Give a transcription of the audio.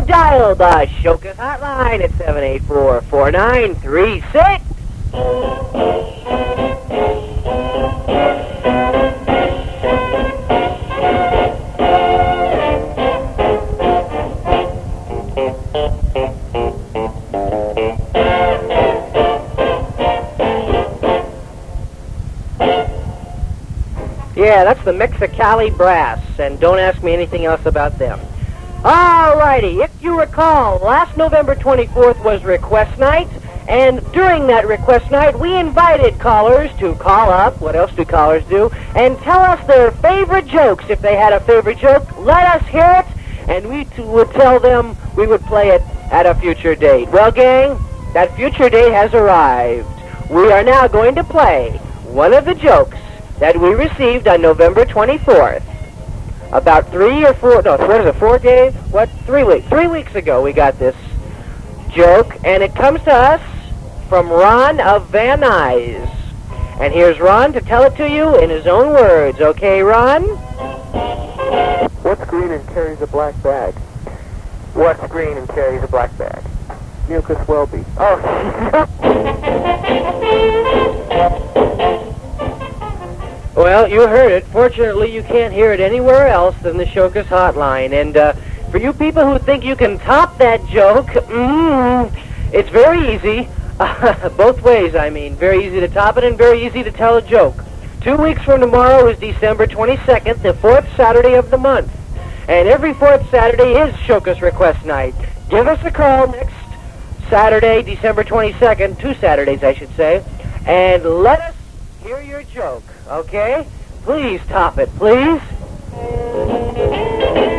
dial the Shokus hotline at 784-4936. Yeah, that's the Mexicali Brass, and don't ask me anything else about them. Alrighty, if you recall, last November 24th was Request Night, and during that Request Night, we invited callers to call up, what else do callers do, and tell us their favorite jokes. If they had a favorite joke, let us hear it, and we would tell them we would play it at a future date. Well, gang, that future date has arrived. We are now going to play one of the jokes that we received on November 24th. About 3 weeks ago we got this joke, and it comes to us from Ron of Van Nuys. And here's Ron to tell it to you in his own words. Okay, Ron? What's green and carries a black bag? What's green and carries a black bag? Mucus Welby. Oh, Well, you heard it. Fortunately, you can't hear it anywhere else than the Shokus hotline. And for you people who think you can top that joke, it's very easy. Both ways, I mean. Very easy to top it and very easy to tell a joke. 2 weeks from tomorrow is December 22nd, the 4th Saturday of the month. And every 4th Saturday is Shokus Request Night. Give us a call next Saturday, December 22nd, 2 Saturdays, I should say, and let us hear your joke, okay? Please top it, please.